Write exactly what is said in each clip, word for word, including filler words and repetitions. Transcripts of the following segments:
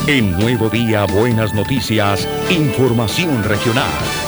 En Nuevo Día, Buenas Noticias, información regional.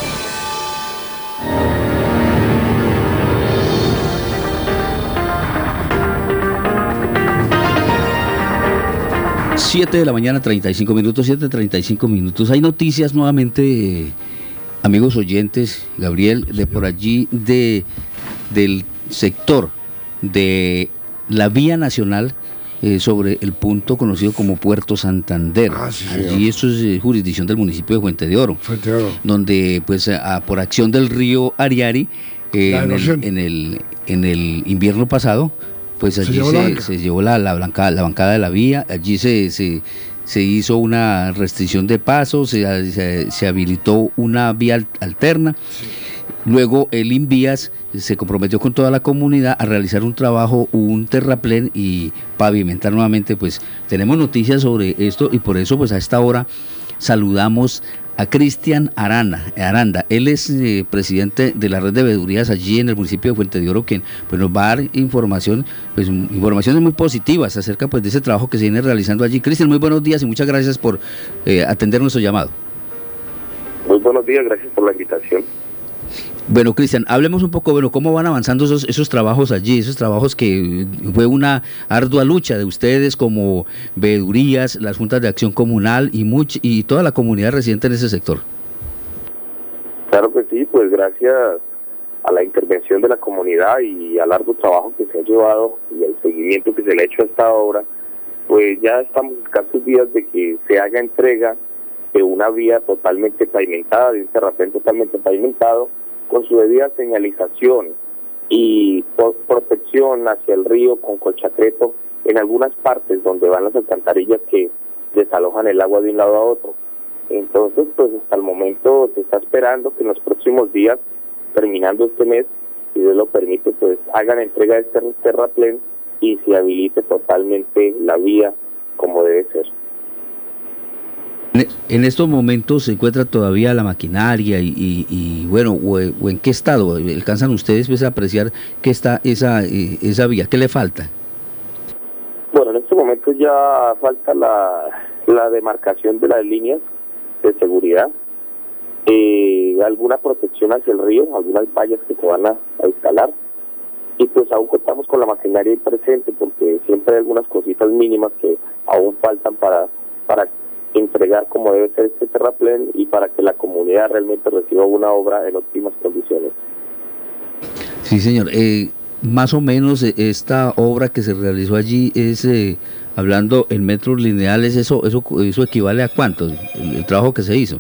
siete de la mañana, treinta y cinco minutos, siete treinta y cinco minutos. Hay noticias nuevamente, eh, amigos oyentes, Gabriel, de por allí, de del sector de la vía nacional, eh, sobre el punto conocido como Puerto Santander. Ah, sí, allí esto es eh, jurisdicción del municipio de Fuente de Oro. Fuente de Oro. Donde, pues, a, por acción del río Ariari, eh, en, el, en, el, en el invierno pasado, pues allí se llevó, se, la, se llevó la, la, blanca, la bancada de la vía, allí se, se, se hizo una restricción de paso, se, se, se habilitó una vía alterna. Sí. Luego el Invías se comprometió con toda la comunidad a realizar un trabajo, un terraplén y pavimentar nuevamente. Pues tenemos noticias sobre esto y por eso pues a esta hora saludamos a Cristian Arana, Aranda. Él es eh, presidente de la red de veedurías allí en el municipio de Fuente de Oro, quien pues, nos va a dar información, pues informaciones muy positivas acerca pues de ese trabajo que se viene realizando allí. Cristian, muy buenos días y muchas gracias por eh, atender nuestro llamado. Muy buenos días, gracias por la invitación. Bueno, Cristian, hablemos un poco, bueno, cómo van avanzando esos, esos trabajos allí, esos trabajos que fue una ardua lucha de ustedes como veedurías, las juntas de acción comunal y much, y toda la comunidad residente en ese sector. Claro que sí, pues gracias a la intervención de la comunidad y al arduo trabajo que se ha llevado y el seguimiento que se le ha hecho a esta obra, pues ya estamos a escasos días de que se haga entrega de una vía totalmente pavimentada, de un terraplén totalmente pavimentado, con su debida señalización y protección hacia el río con colchacreto en algunas partes donde van las alcantarillas que desalojan el agua de un lado a otro. Entonces, pues hasta el momento se está esperando que en los próximos días, terminando este mes, si Dios lo permite, pues hagan entrega de este terraplén y se habilite totalmente la vía como debe ser. En estos momentos se encuentra todavía la maquinaria y, y, y bueno, o, o en qué estado alcanzan ustedes pues, a apreciar que está esa eh, esa vía, ¿qué le falta? Bueno, en estos momentos ya falta la, la demarcación de las líneas de seguridad, eh, alguna protección hacia el río, algunas vallas que se van a, a instalar, y pues aún contamos con la maquinaria presente porque siempre hay algunas cositas mínimas que aún faltan para para entregar como debe ser este terraplén y para que la comunidad realmente reciba una obra en óptimas condiciones. Sí, señor. Eh, más o menos esta obra que se realizó allí es, eh, hablando en metros lineales, ¿eso eso eso equivale a cuánto el, el trabajo que se hizo?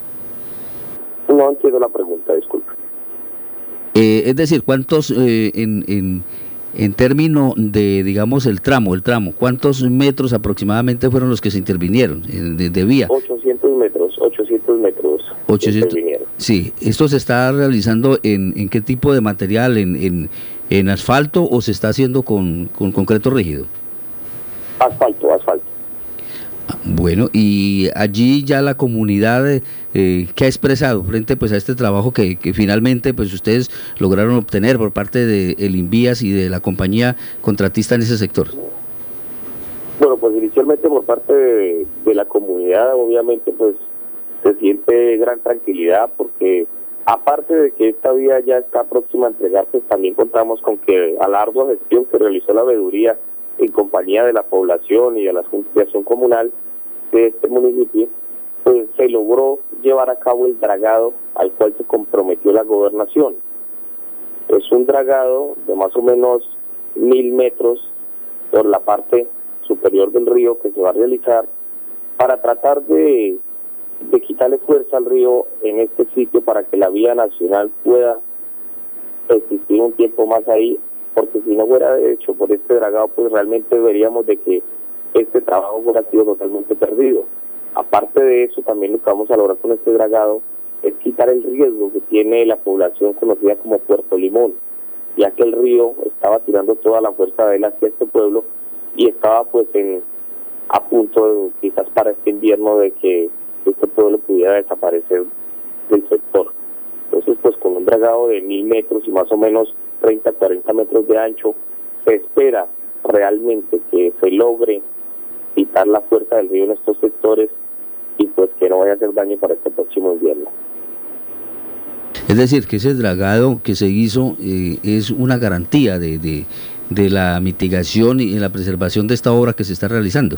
No entiendo la pregunta, disculpe. Eh, es decir, ¿cuántos eh, en... en En términos de, digamos, el tramo, el tramo, ¿cuántos metros aproximadamente fueron los que se intervinieron de, de vía? ochocientos metros, ochocientos metros. ochocientos, sí, ¿esto se está realizando en, en qué tipo de material? ¿En, en, en asfalto o se está haciendo con, con concreto rígido? Asfalto, asfalto. Bueno, y allí ya la comunidad, eh, ¿qué ha expresado frente pues a este trabajo que, que finalmente pues ustedes lograron obtener por parte de el Invías y de la compañía contratista en ese sector? Bueno, pues inicialmente por parte de, de la comunidad, obviamente pues se siente gran tranquilidad porque aparte de que esta vía ya está próxima a entregar, pues también contamos con que a la ardua gestión que realizó la veeduría en compañía de la población y de la Junta de Acción Comunal de este municipio, pues se logró llevar a cabo el dragado al cual se comprometió la gobernación. Es un dragado de más o menos mil metros por la parte superior del río que se va a realizar para tratar de, de quitarle fuerza al río en este sitio para que la vía nacional pueda existir un tiempo más ahí, porque si no fuera hecho por este dragado, pues realmente veríamos de que este trabajo hubiera sido totalmente perdido. Aparte de eso, también lo que vamos a lograr con este dragado es quitar el riesgo que tiene la población conocida como Puerto Limón, ya que el río estaba tirando toda la fuerza de él hacia este pueblo y estaba pues en a punto de, quizás para este invierno, de que este pueblo pudiera desaparecer del sector. Entonces, pues con un dragado de mil metros y más o menos treinta a cuarenta metros de ancho, se espera realmente que se logre quitar la fuerza del río en estos sectores y pues que no vaya a hacer daño para este próximo invierno. Es decir, que ese dragado que se hizo eh, es una garantía de, de, de la mitigación y la preservación de esta obra que se está realizando.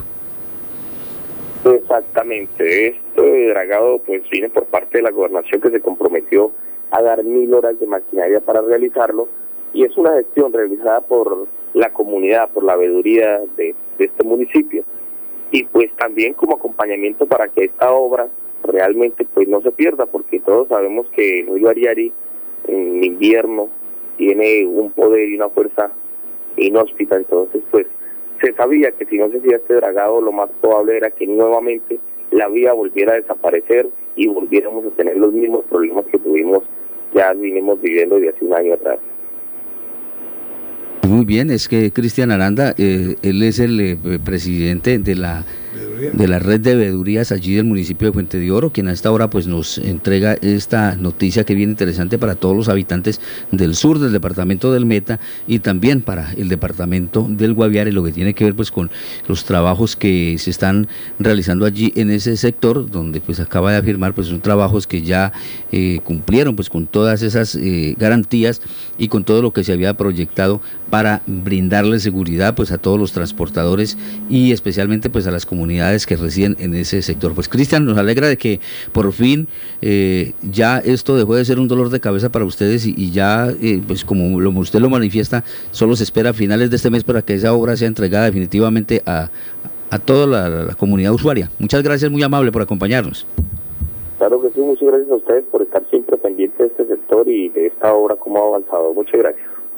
Exactamente, este dragado pues viene por parte de la gobernación, que se comprometió a dar mil horas de maquinaria para realizarlo, y es una gestión realizada por la comunidad, por la veeduría de, de este municipio, y pues también como acompañamiento para que esta obra realmente pues no se pierda, porque todos sabemos que el río Ariari en invierno tiene un poder y una fuerza inhóspita. Entonces pues se sabía que si no se hacía este dragado, lo más probable era que nuevamente la vía volviera a desaparecer y volviéramos a tener los mismos problemas que tuvimos, ya vinimos viviendo desde hace un año atrás. Muy bien, es que Cristian Aranda, eh, él es el eh, presidente de la de la red de veedurías allí del municipio de Fuente de Oro, quien a esta hora pues nos entrega esta noticia que viene interesante para todos los habitantes del sur del departamento del Meta y también para el departamento del Guaviare, lo que tiene que ver pues con los trabajos que se están realizando allí en ese sector, donde pues acaba de afirmar pues son trabajos que ya eh, cumplieron pues con todas esas eh, garantías y con todo lo que se había proyectado para brindarle seguridad pues a todos los transportadores y especialmente pues a las comunidades que residen en ese sector. Pues Cristian, nos alegra de que por fin eh, ya esto dejó de ser un dolor de cabeza para ustedes y, y ya eh, pues como lo, usted lo manifiesta, solo se espera a finales de este mes para que esa obra sea entregada definitivamente a, a toda la, la, la comunidad usuaria. Muchas gracias, muy amable por acompañarnos. Claro que sí, muchas gracias a ustedes por estar siempre pendientes de este sector y de esta obra, cómo ha avanzado. Muchas gracias.